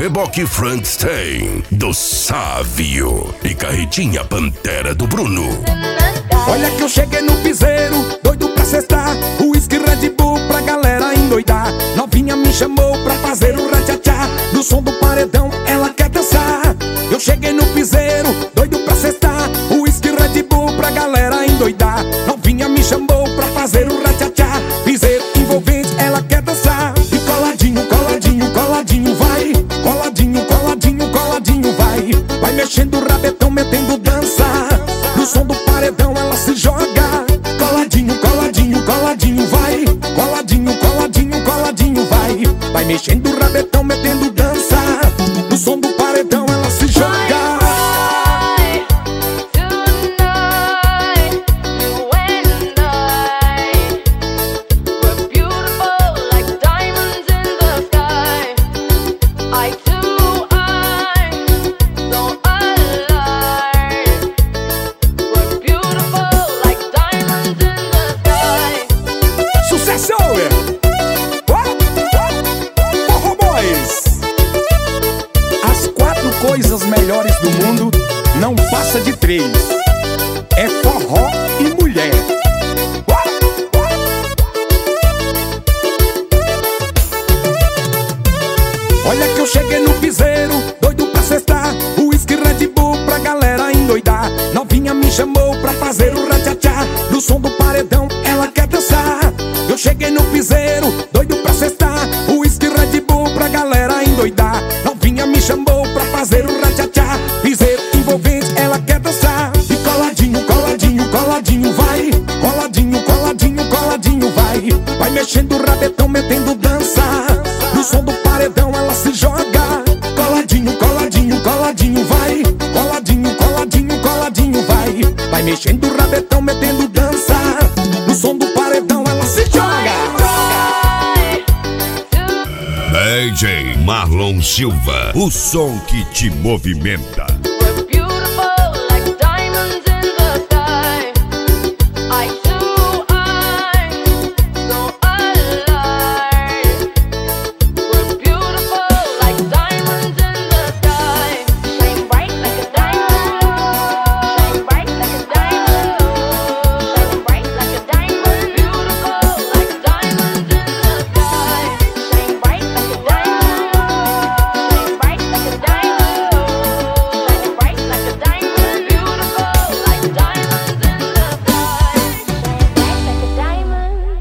Reboque Frankenstein do Sávio e Carretinha Pantera do Bruno. Olha que eu cheguei no piseiro, doido pra cestar, uísque Red Bull pra galera endoidar. Novinha me chamou pra fazer o ratchatá, no som do paredão ela quer dançar. Eu cheguei no piseiro, doido pra cestar, uísque Red Bull pra galera endoidar. Novinha me chamou pra fazer o ratchatá, piseiro envolvente ela quer dançar. E coladinho, coladinho, coladinho vai, coladinho, coladinho, coladinho vai. Vai mexendo o rabetão, metendo dança, no som do paredão ela se joga. Coladinho, coladinho, coladinho vai, coladinho, coladinho, coladinho vai. Vai mexendo o rabetão, metendo dança, no som do paredão ela se joga. Coisas melhores do mundo não passa de 3: é forró e mulher. Olha que eu cheguei no piseiro, doido pra cestar, uísque Red Bull pra galera endoidar. Novinha me chamou pra fazer o ratchatá, no som do paredão ela quer dançar. Eu cheguei no piseiro, doido pra cestar, uísque Red Bull pra galera endoidar. Novinha me chamou pra fazer o ratchatá, piseiro envolvente ela quer dançar. E coladinho, coladinho, coladinho vai, coladinho, coladinho, coladinho vai. Vai mexendo o rabetão, metendo dança, no som do paredão ela se joga. Coladinho, coladinho, coladinho vai, coladinho, coladinho, coladinho vai. Vai mexendo o rabetão, metendo dança, no som do paredão ela se joga. DJ Marlon Silva, o som que te movimenta.